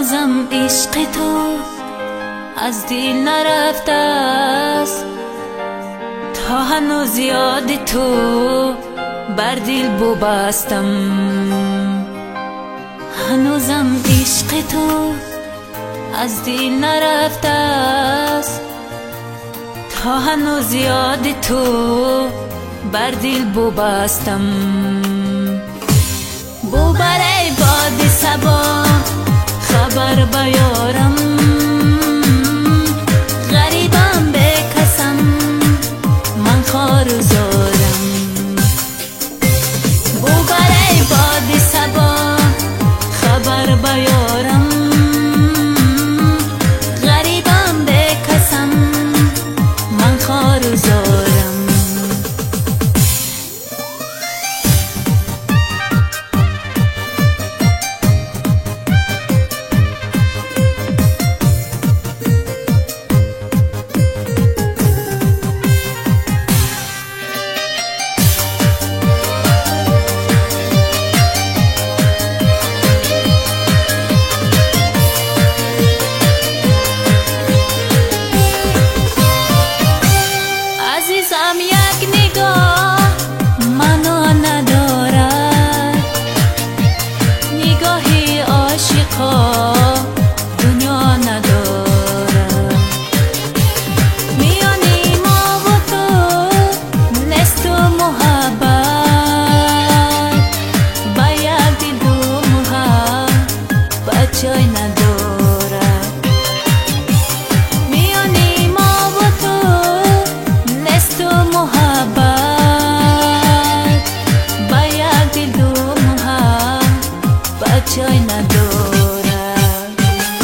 هنوزم عشق تو از دل نرفته است، تا هنوز یاد تو بر دل ببستم. هنوزم عشق تو از دل نرفته است، تا هنوز یاد تو بر دل ببستم. بو برای باد صبا خبر بیارم، غریبم به کسم من خار و زارم. بو برای باد صبا خبر بیارم، غریبم به کسم من خار و زارم. عزیزم یک نگاه منو ندارد، نگاهی عاشقا دنیا ندارد. میانی ما و تو نست و محبت، با یک دل دو محبت جای ندارد. میانی ما و تو نست و محبت، با یک دل دو محبت جای ندارد.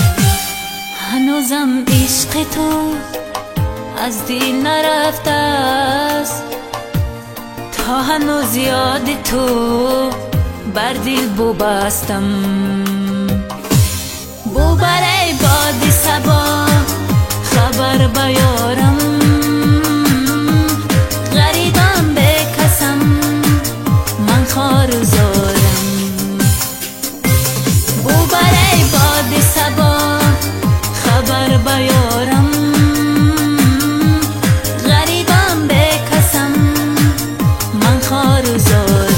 هنوزم عشق تو از دل نرفته است، تا هنوز یاد تو بر دل ببستم. بو برای باد صبا خبر بیارم، غریبم به کسم من خار و زارم. بو برای باد صبا خبر بیارم، غریبم به کسم من خار و زارم.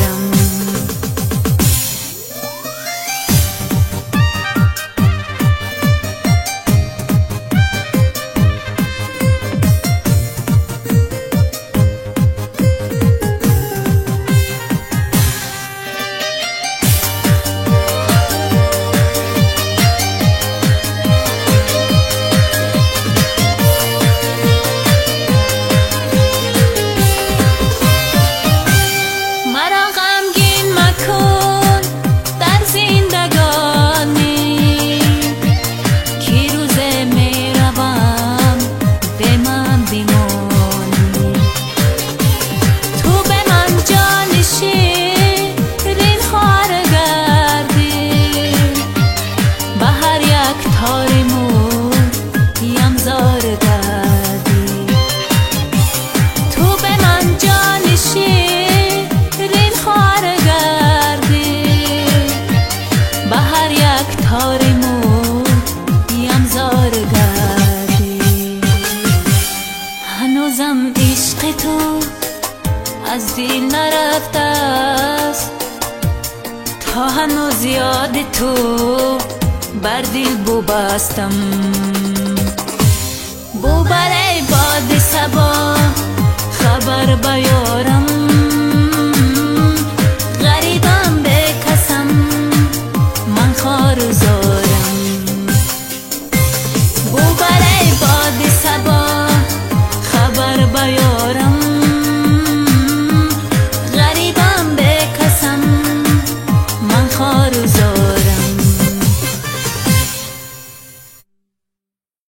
هنوزم عشق تو از دل نرفته است، تا هنوز یاد تو بر دل ببستم.